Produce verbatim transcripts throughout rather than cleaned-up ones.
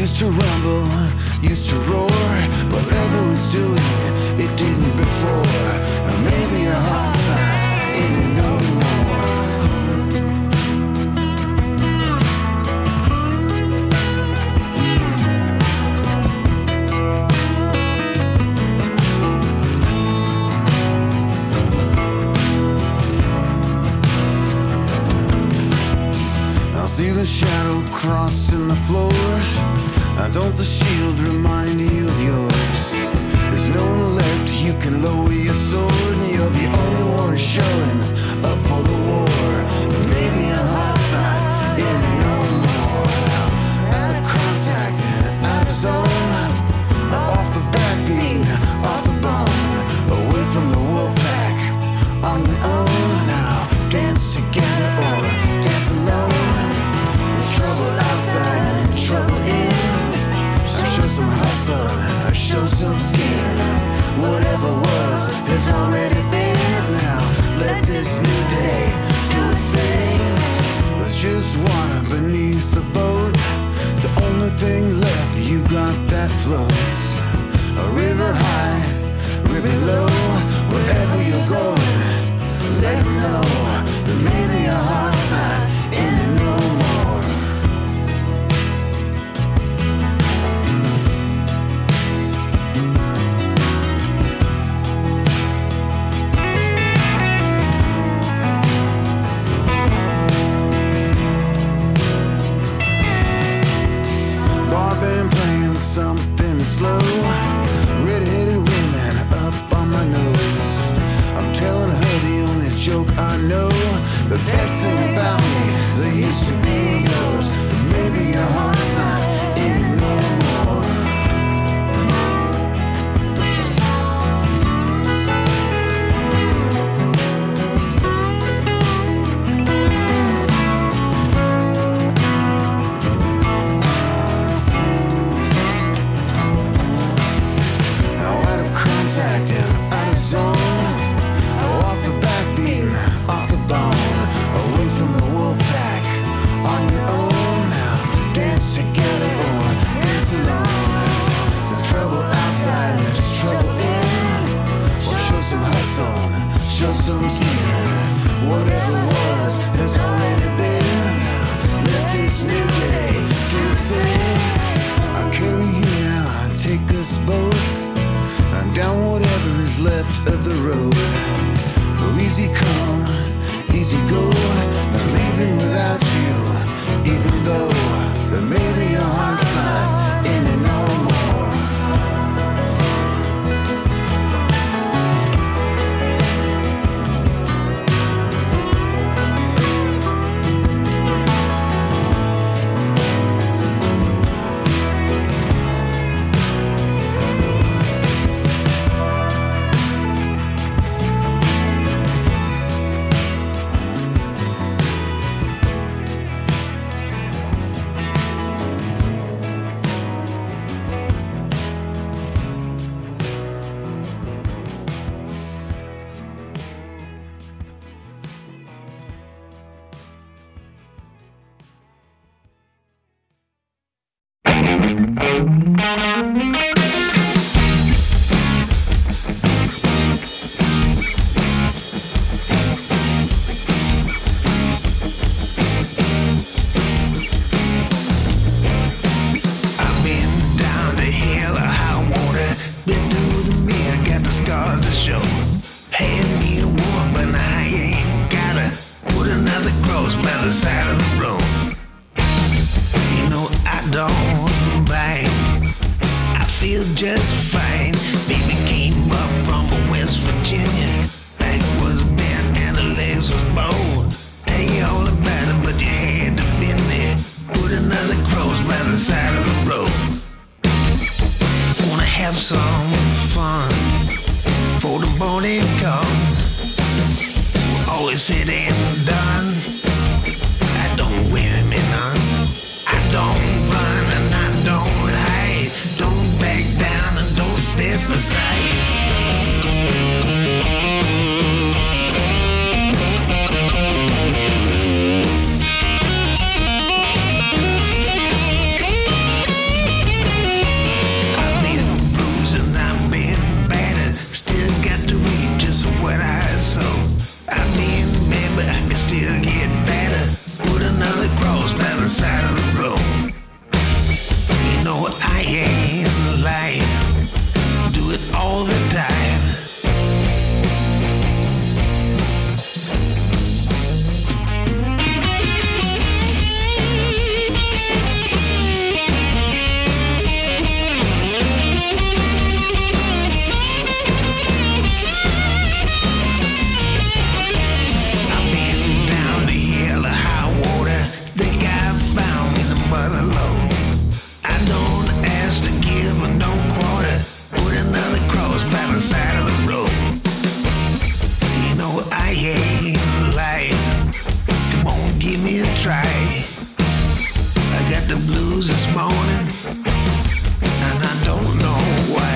used to rumble, used to roar. Whatever it's doing, it didn't before. Or maybe a heart sign in it no more. See the shadow crossing the floor. Now don't the shield remind you of yours? There's no one left, you can lower your sword. And you're the only one showing up for the war. And maybe a heart sign in it no more. Out of contact and out of zone. Off the backbeat, off the bone. Away from the wolf pack, on your own. Now dance together or dance alone. Trouble outside, trouble in. I show some hustle, I show some skin. Whatever was, there's already been. Now let this new day do its thing. There's just water beneath the boat. It's the only thing left, you got that floats. A river high, river low. Wherever you're going, let them know there may be a hard sign in it no more. Something slow, red-headed women up on my nose. I'm telling her the only joke I know. The best thing about me is I used to be yours. But maybe your heart's not in it no more. Out of zone, off the backbeat, off the bone, away from the wolf pack, on your own. Now dance together or dance alone. There's trouble outside, there's trouble in. Or show some hustle, show some skin. Whatever was, there's already been. Now let this new day do its thing. I'll carry you now, I'll take us both down whatever is left of the road. Oh, easy come, easy go. Not leaving without you, even though there may be a hard sign in it no more. blues this morning, and I don't know why.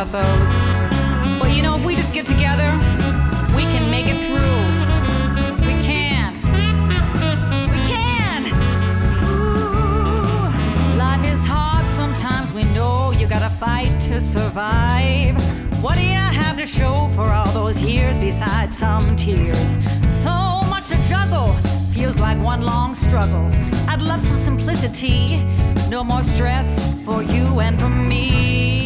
about those. But you know, if we just get together, we can make it through. We can. We can. Ooh, life is hard sometimes, we know you gotta fight to survive. What do you have to show for all those years besides some tears? So much to juggle, feels like one long struggle. I'd love some simplicity, no more stress for you and for me.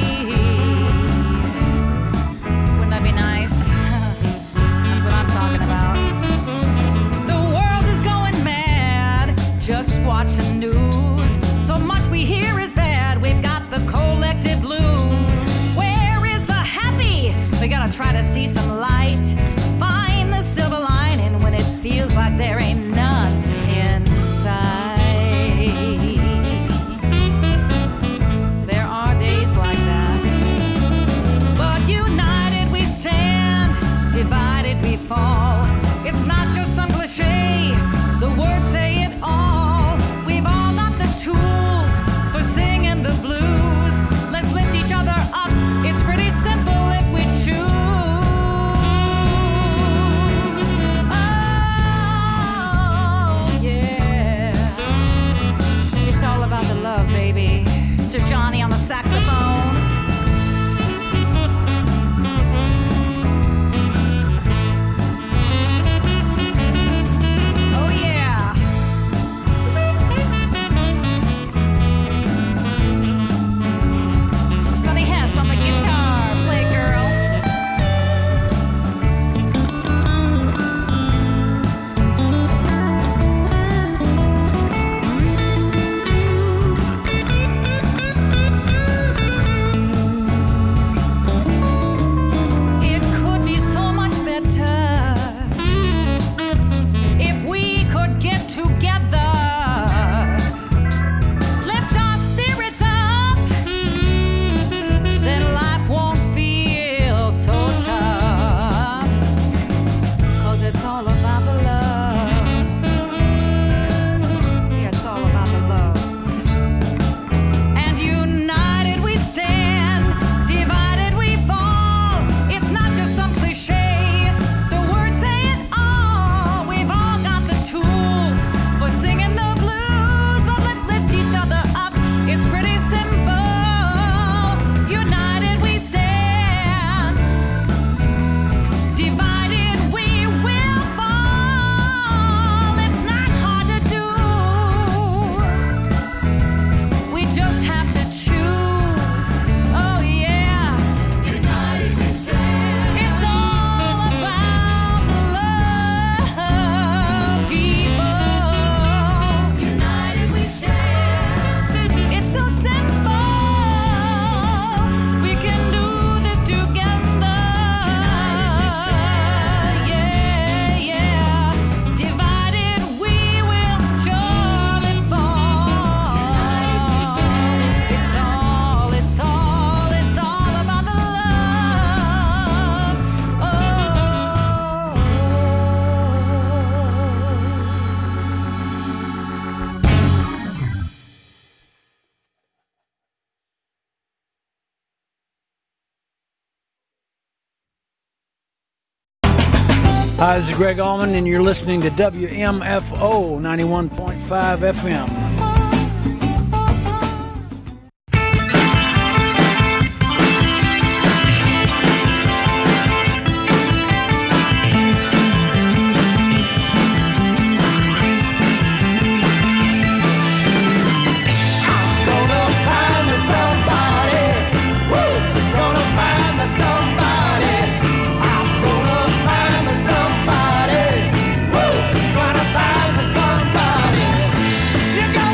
Wouldn't that be nice? That's what I'm talking about. The world is going mad, just watch the news. So much we hear is bad, we've got the collective blues. Where is the happy? We gotta try to see some light. Find the silver lining when it feels like there ain't none inside. There are days like that. But united we stand, divided we fall. It's not just some cliche, the words say it all. We've all got the tools for singing the blues. Let's lift each other up, it's pretty simple if we choose. Oh, yeah. It's all about the love, baby. To Johnny on the saxophone. Oh, yeah. Sonny Hess on the guitar. Play, girl. It could be so much better if we could get together. Lift our spirits up, then life won't feel so tough. 'Cause it's all about the love. Yeah, it's all about the love. And united we stand, divided we fall. It's not just some cliche, the words say it all. We've all got the tools for singing the blues. But let's lift each other up, it's pretty simple. United we stand, divided we will fall. It's not hard to do, we just have to choose. Oh yeah. United we stand. It's all about the love, people. United we stand. It's so simple. We can do this together. United we stand. Yeah, yeah. Divided we will surely fall. United we stand. It's all, it's all, it's all about the love. Oh. Hi, this is Greg Allman, and you're listening to W M F O ninety-one point five F M. Gonna find me somebody. Woo! Gonna find me somebody. I'm gonna find me somebody. Woo! Gonna find me somebody. You got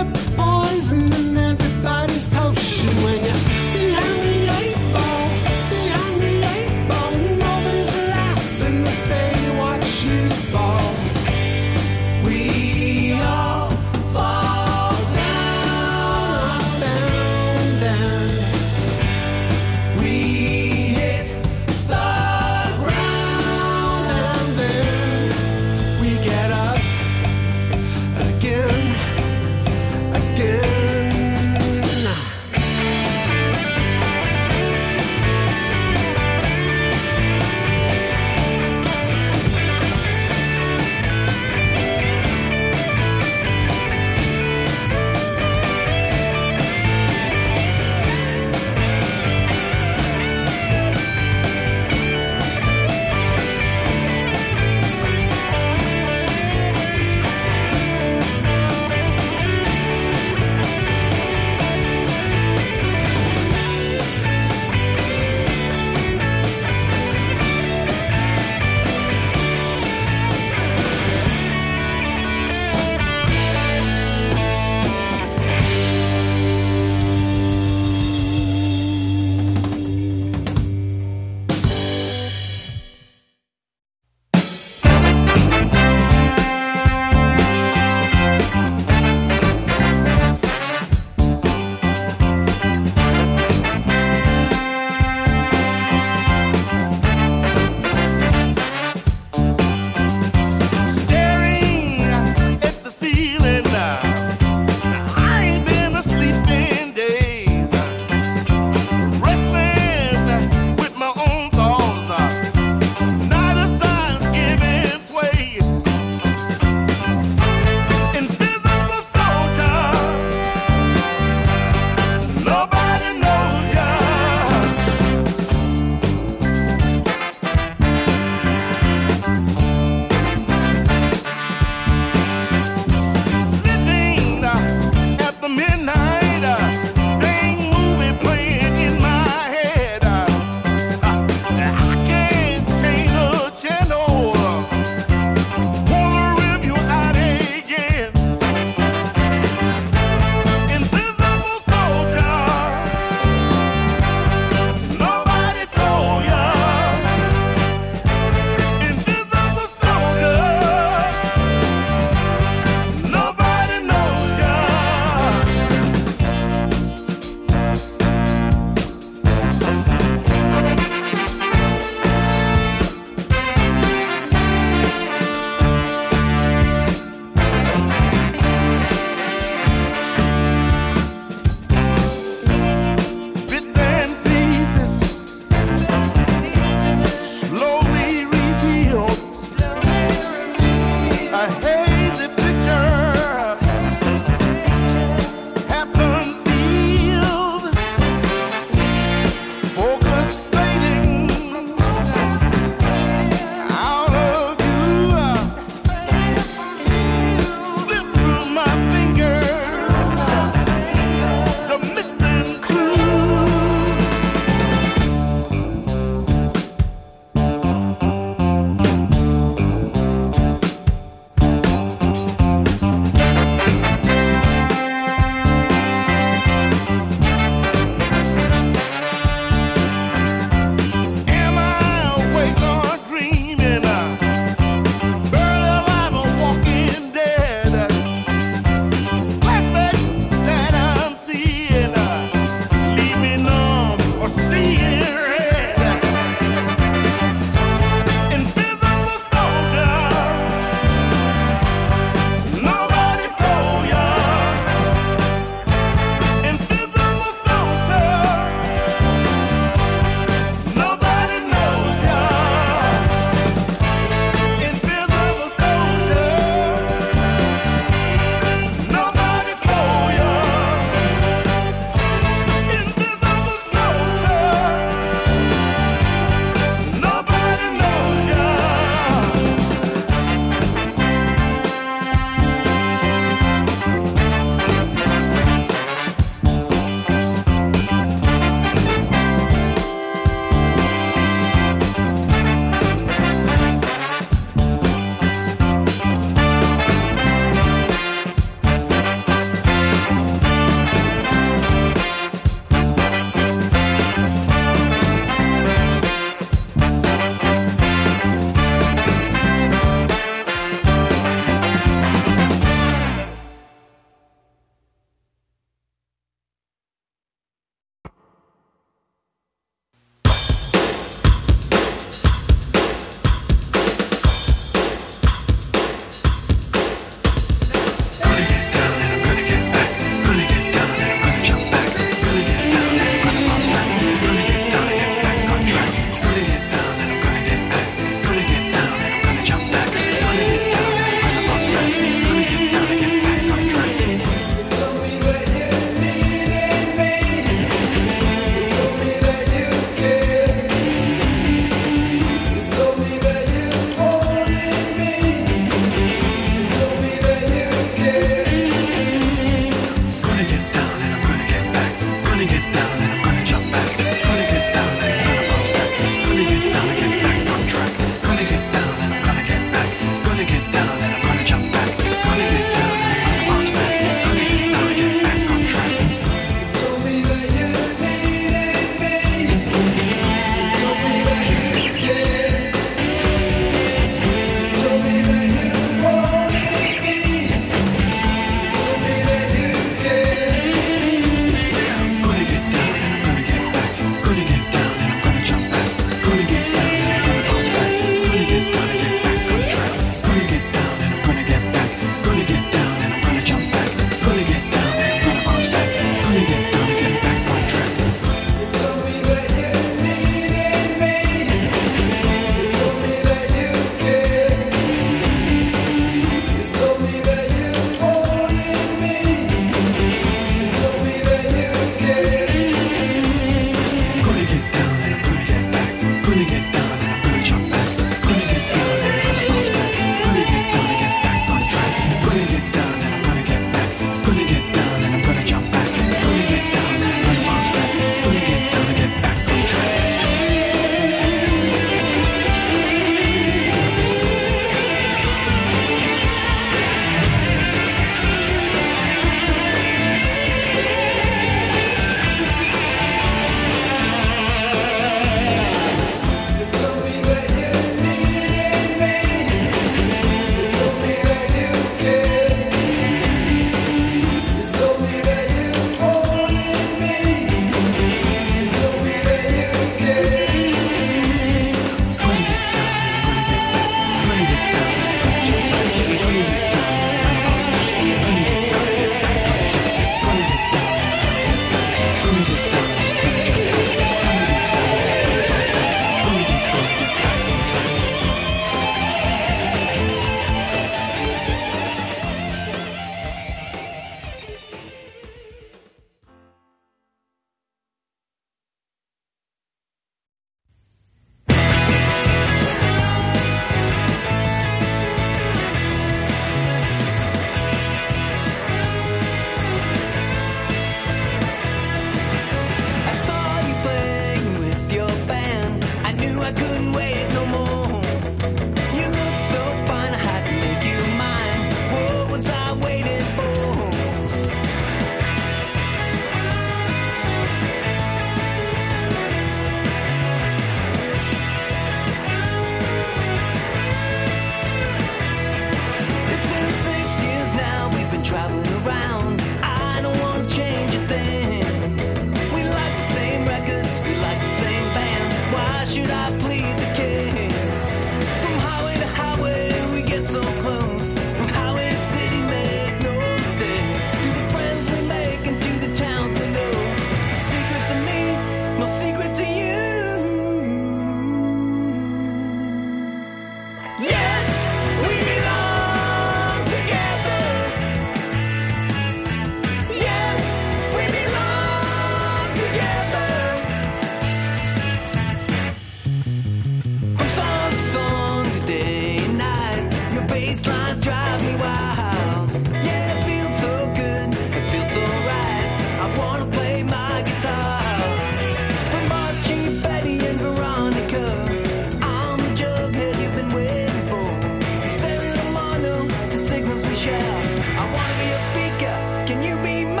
can you be mine?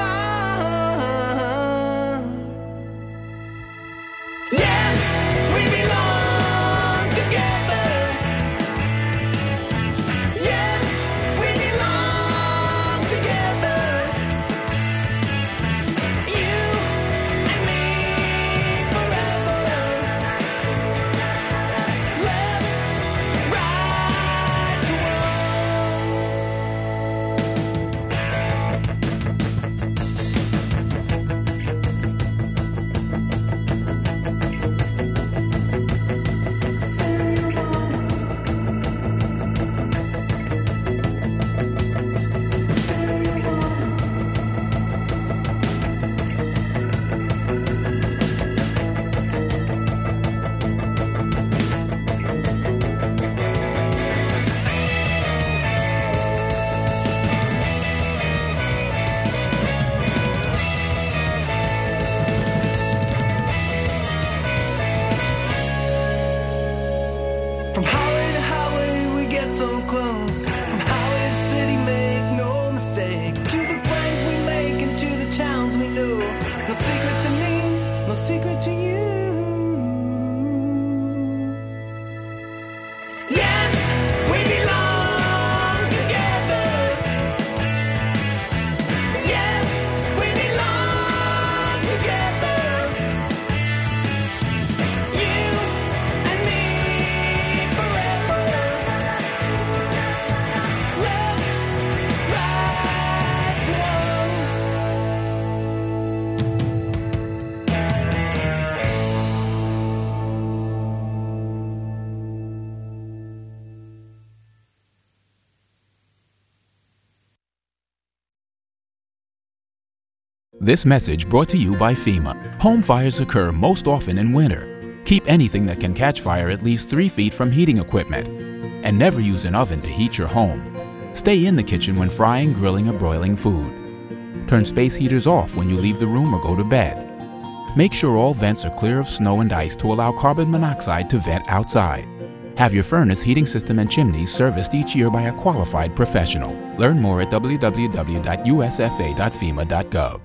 Yes, we belong together. Yes, we belong together. You and me forever. Left, right to From highway to highway we get so close. From highway to city, make no mistake. To the friends we make and to the towns we know. No secret to me, no secret to you. Yes, we belong together. Yes, we belong together. You and me forever. Left, right, one. This message brought to you by FEMA. Home fires occur most often in winter. Keep anything that can catch fire at least three feet from heating equipment. And never use an oven to heat your home. Stay in the kitchen when frying, grilling, or broiling food. Turn space heaters off when you leave the room or go to bed. Make sure all vents are clear of snow and ice to allow carbon monoxide to vent outside. Have your furnace, heating system, and chimneys serviced each year by a qualified professional. Learn more at w w w dot u s f a dot fema dot gov.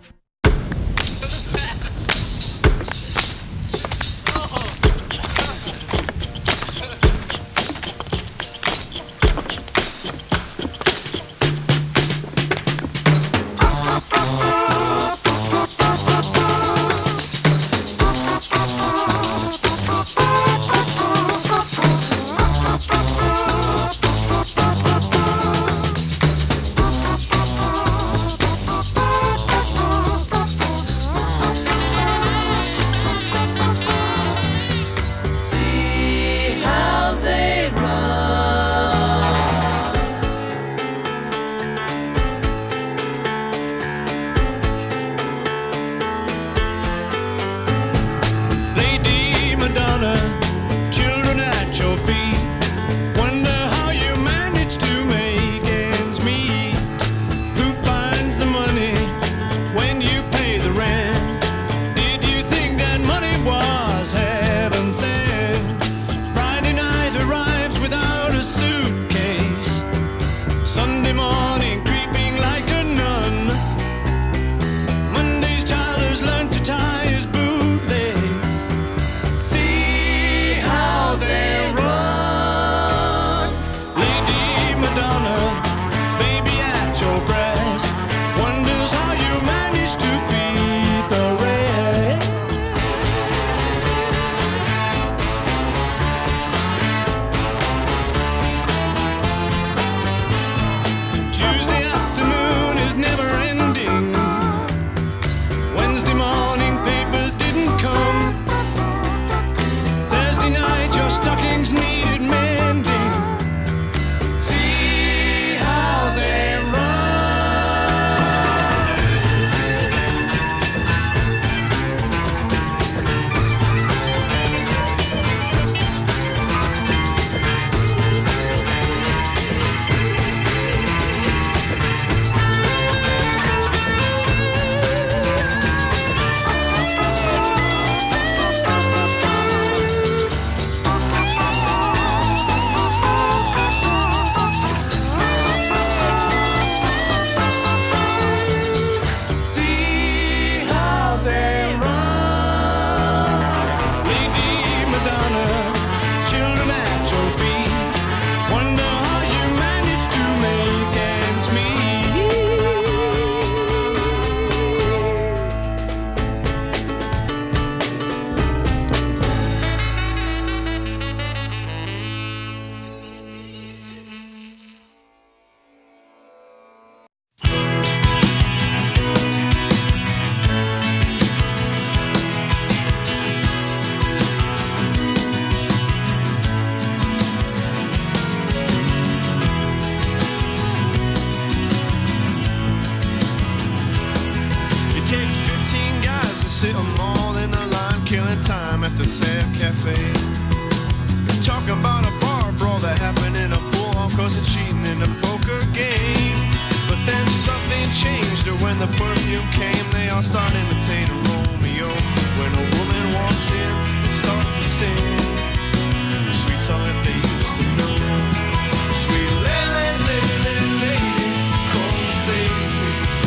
spending time at the Sam Cafe. They're talking about a bar brawl that happened in a pool hall cause of cheating in a poker game. But then something changed, or when the perfume came, they all start imitating Romeo. When a woman walks in, they start to sing the sweet song that they used to know. Sweet lady, lady, lady, come save me.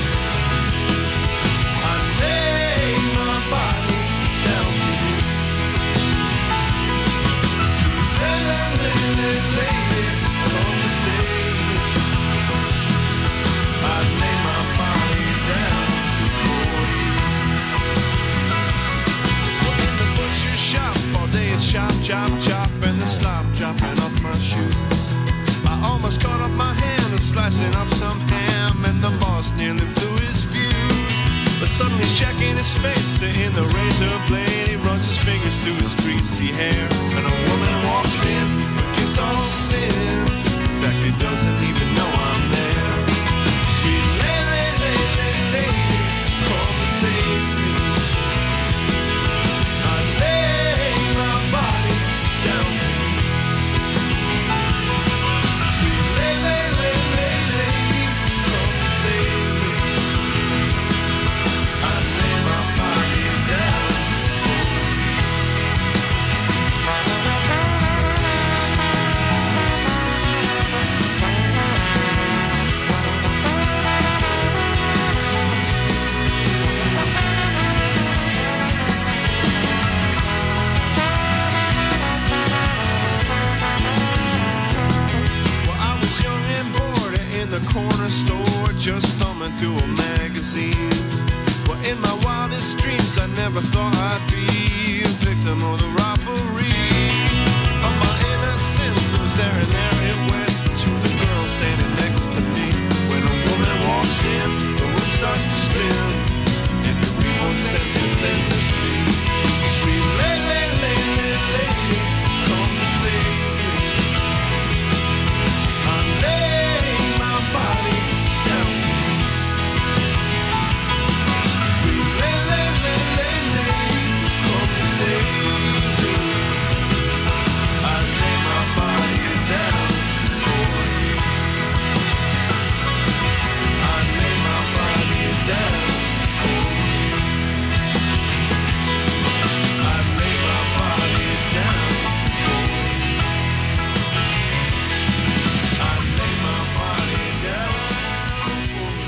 I lay my body down for you. Sweet lady, lady, lady, come save me. I lay my body down for you. Well, in the butcher shop all day it's chop, chop, chop, and the slop dropping off my shoes. I almost caught up my hand and slicing up some ham, and the boss nearly blew his fuse. But suddenly he's checking his face in the razor blade. He runs his fingers through his greasy hair, and a woman walks in, forgives all sin. In fact, he doesn't even know I'm there. Sweet lady, lady, lady, come and save me. I lay my body down for you. Sweet lady, lady, lady, come and save me. I lay my body down for you. Well, I was young and bored in the corner store, just thumbing through a magazine. Well, in my wildest dreams, I never thought I'd be a victim of the robbery of my innocence. It was there and there it went to the girl standing next to me. When a woman walks in, the room starts to spin, and you read one sentence endlessly. Sweet lady, lady, lady, come to save me. I lay my body down for you. Sweet lady, lady, lady, come to save me. I lay my body down for you. I lay my body down for you. I lay my body down for you. I lay my body down for you.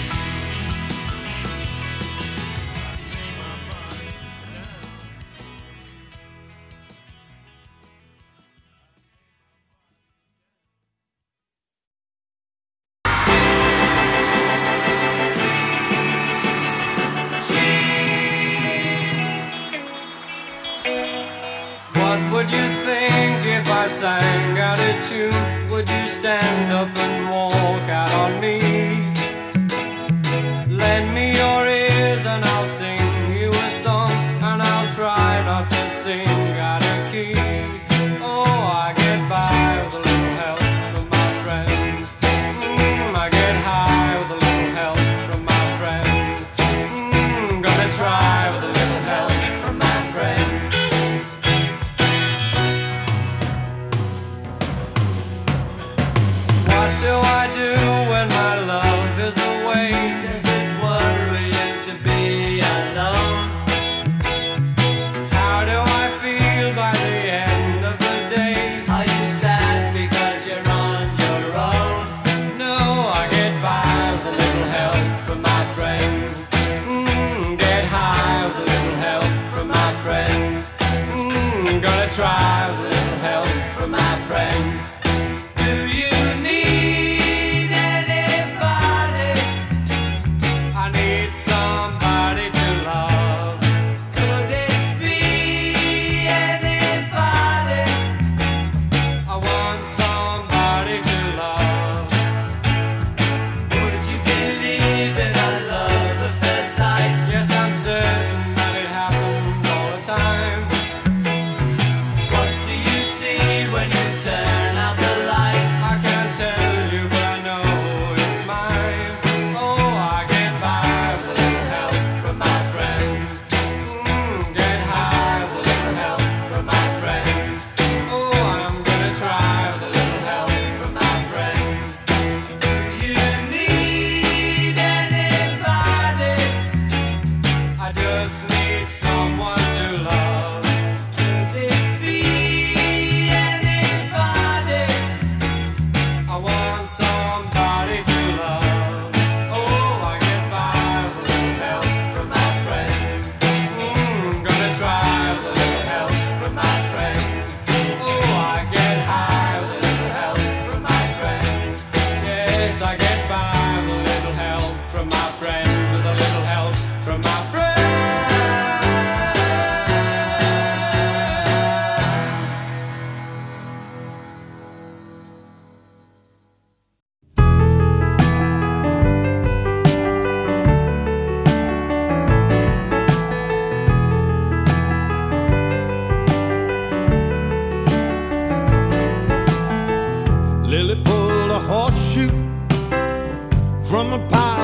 What would you think if I sang out a tune? Would you stand up and walk out on me? Lend me your ears and I'll sing you a song, and I'll try not to sing out of key. Oh, I get by with a little help from my friends. Mm, I get high with a little help from my friends. Mm, gonna try with a little help from my friends. What do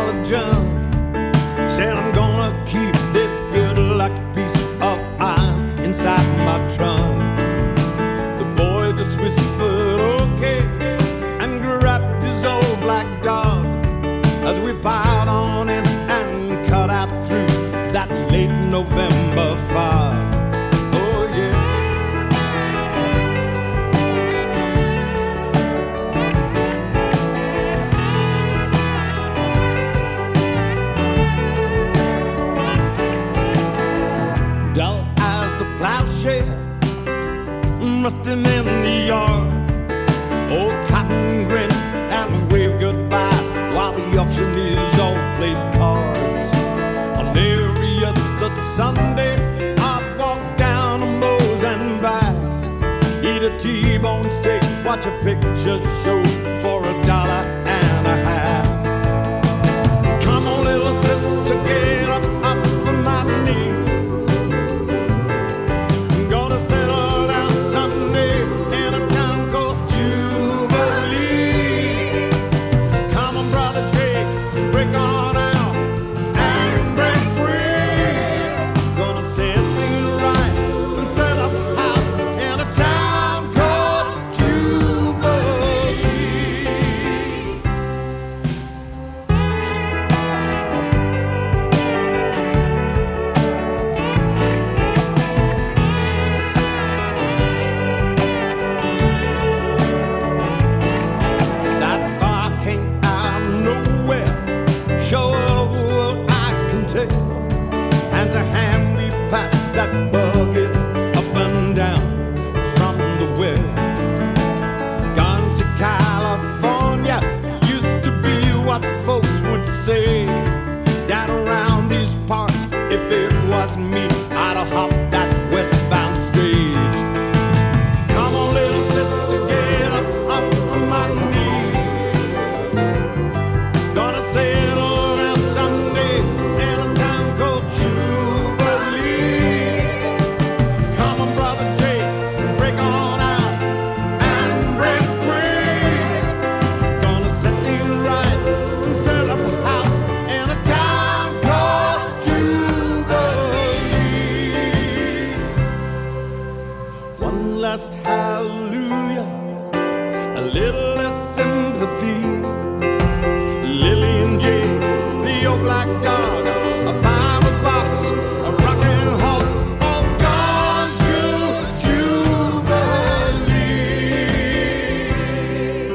pile of junk. Said I'm gonna keep this good luck piece of iron inside my trunk. The boy just whispered okay and grabbed his old black dog as we piled on in and cut out through that late November fog. Oh yeah. Dull as the plowshare rusting in the yard. Old cotton grin and wave goodbye while the auctioneers all played cards. On every other Sunday I'd walk down to Moe's and back, eat a T-bone steak, watch a picture show for a dollar and a half. Come on little sister, get up, up from my knee. I'm gonna settle down Sunday in a town called Jubilee. Come on brother Jake, break on out and break free. Gonna set things right and set up a house in a town called Jubilee. That far came out of nowhere, show of what I can take, and to hand me past that bucket up and down from the well. Gone to California used to be what folks would say. Down around these parts, if it was me, I'd have hopped that westbound stage. Come on, little sister, get up, up from my knee. Gonna settle down someday in a town called Jubilee. Come on, brother Jake, break on out and break free. Gonna set things right and set up a house in a town called Jubilee. One last hallelujah, a little less sympathy. Lily and Jay, the old black dog, a Bible box, a rocking horse, all gone to Jubilee.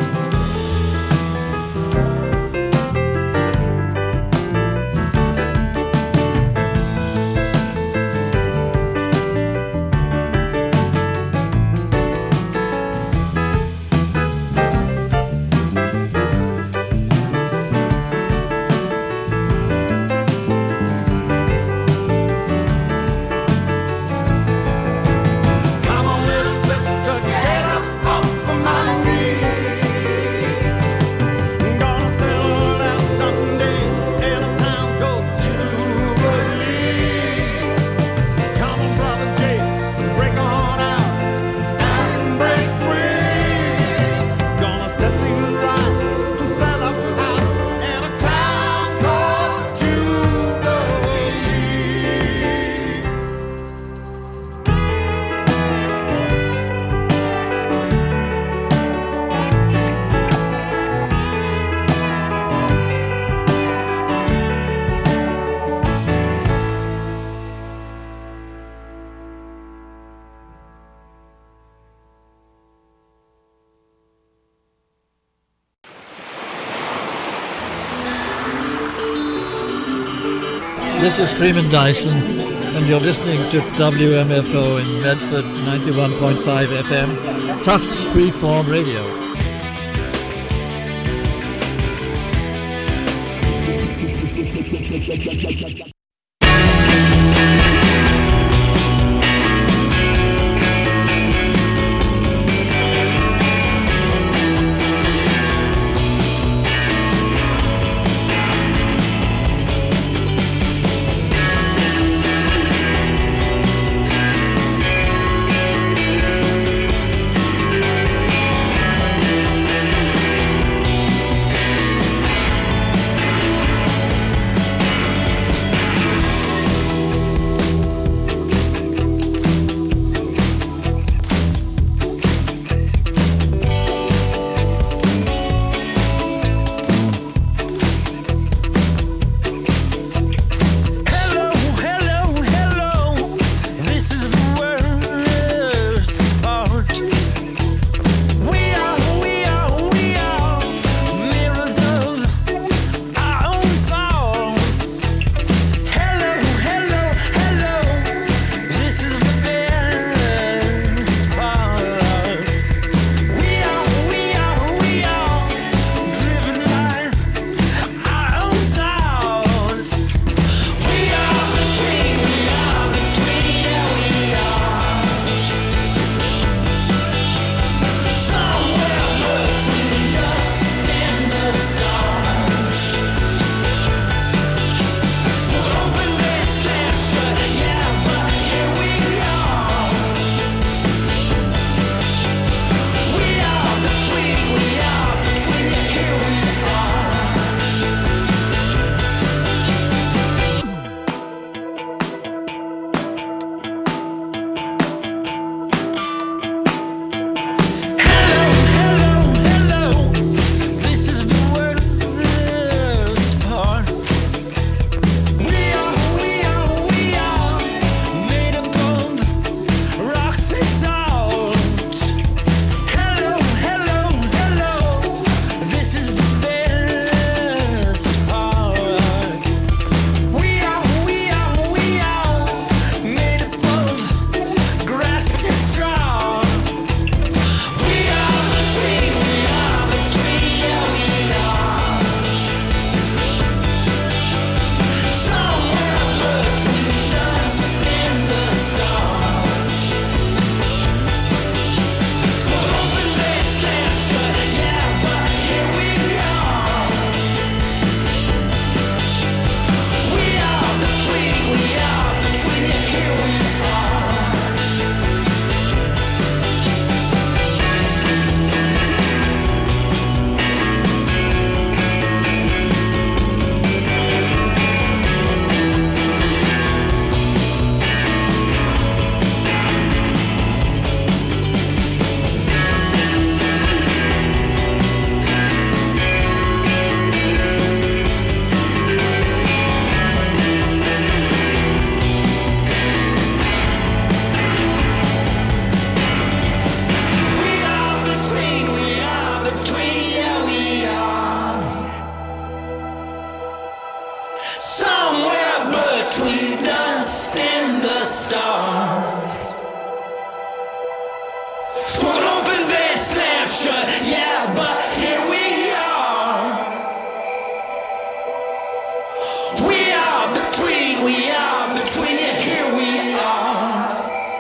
Come on, little sister, get up, up from my knee. Gonna settle down someday in a town called Jubilee. Come on, brother Jake, break on out and break free. Gonna set things right and set up a house in a town called Jubilee. This is Freeman Dyson, and you're listening to W M F O in Medford, ninety-one point five F M, Tufts Freeform Radio. Somewhere between dust and the stars. Swung open, then slammed shut. Yeah, but here we are. We are between, we are between, yeah, here we are.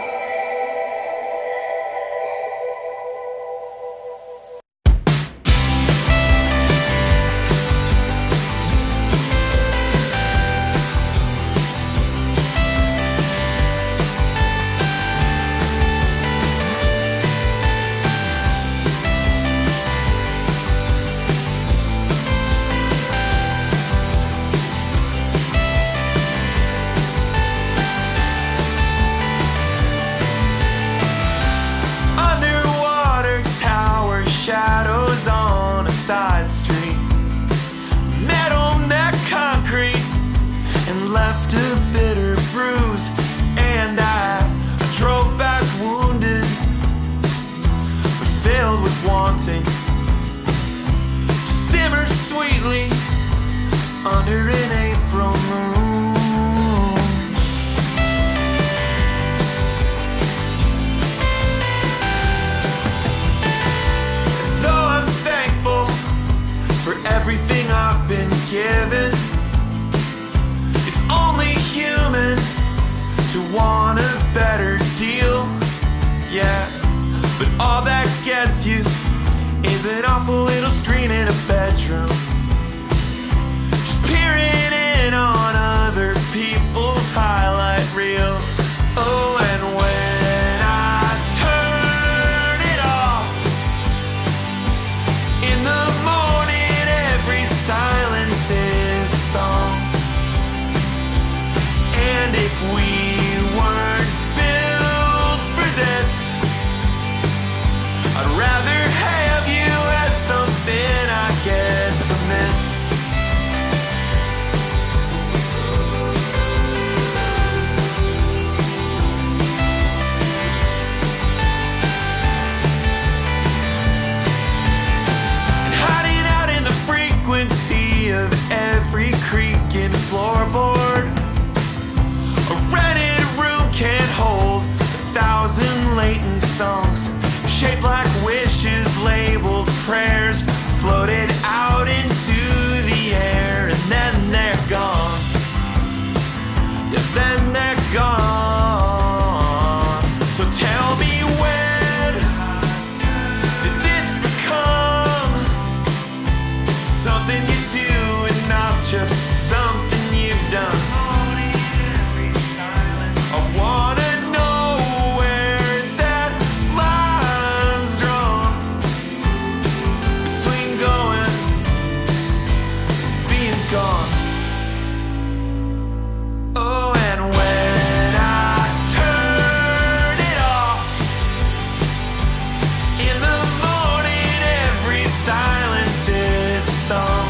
Under an April moon. Though I'm thankful for everything I've been given, it's only human to want a better deal. Yeah, but all that gets you is an awful little screen in a bedroom, peering in on other people's highlight reels. Oh, and when I turn it off in the morning, every silence is a song. And if we weren't built for this, I'd rather have you as something I get to miss. Of every creaking floorboard, a rented room can't hold a thousand latent songs, shaped like wishes, labeled prayers, floated out into the air, and then they're gone. Yeah, then they're gone. So tell me, when did this become something you do, not just something you've done? I wanna know where that line's drawn between going and being gone. Oh, and when I turn it off in the morning, every silence is a song.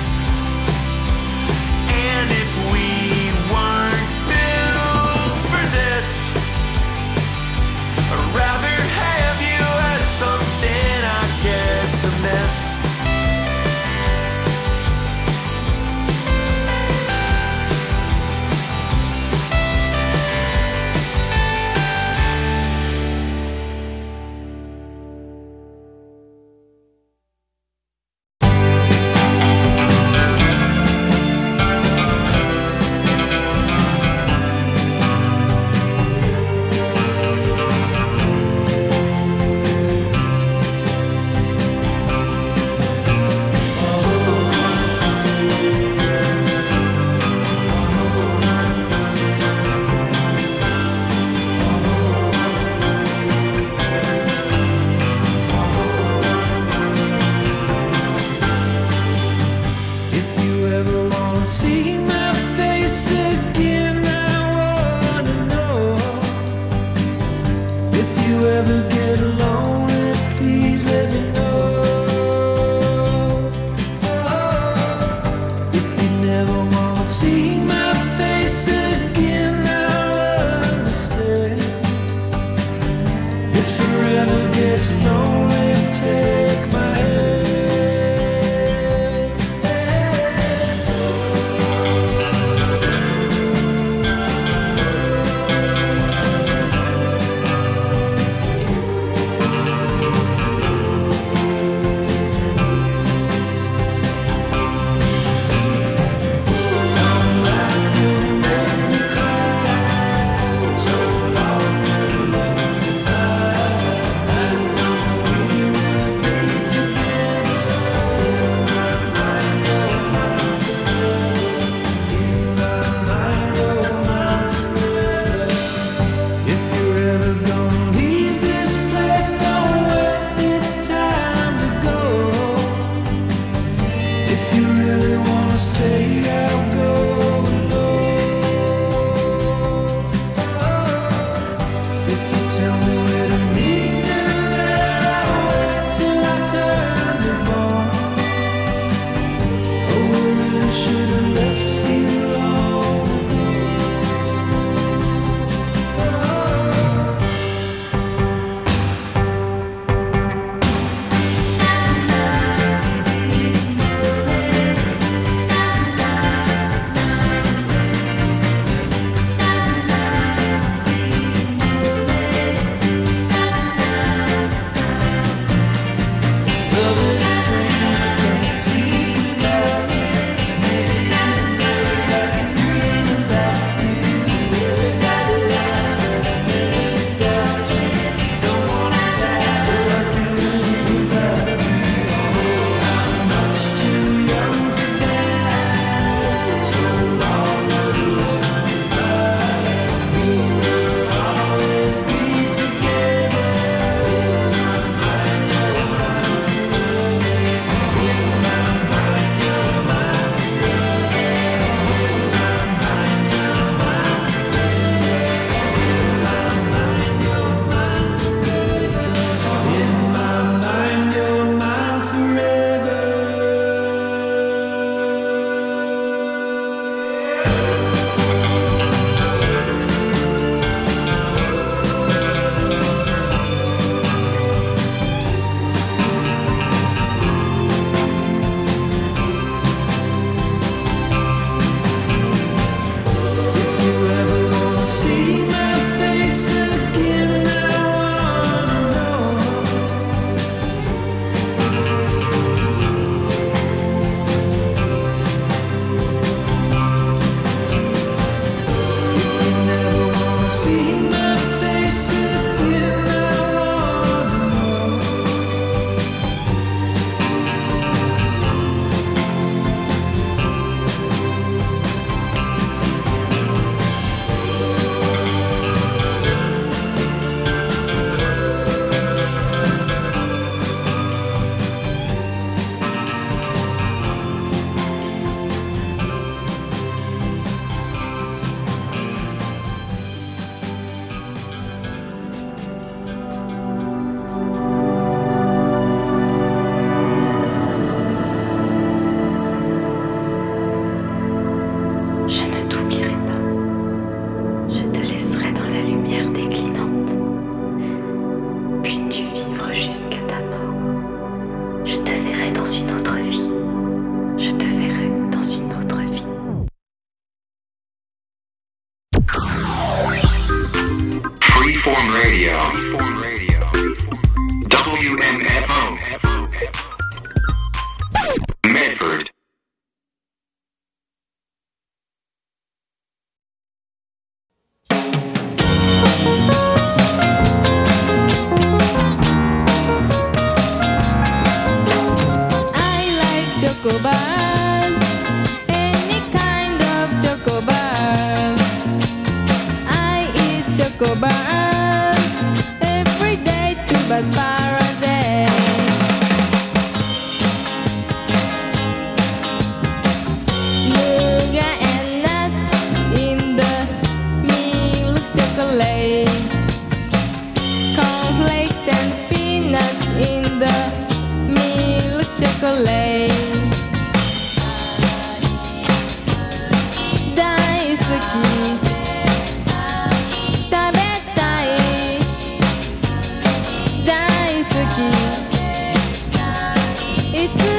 Rather have you as something I get to miss. Freeform Radio. Freeform Radio. W M F O. Medford. Choco bars, any kind of choco bars. I eat choco bars every day, two bars per a day. Nougat and nuts in the milk chocolate. Cornflakes and peanuts in the milk chocolate. 好き食べたい大好きいつ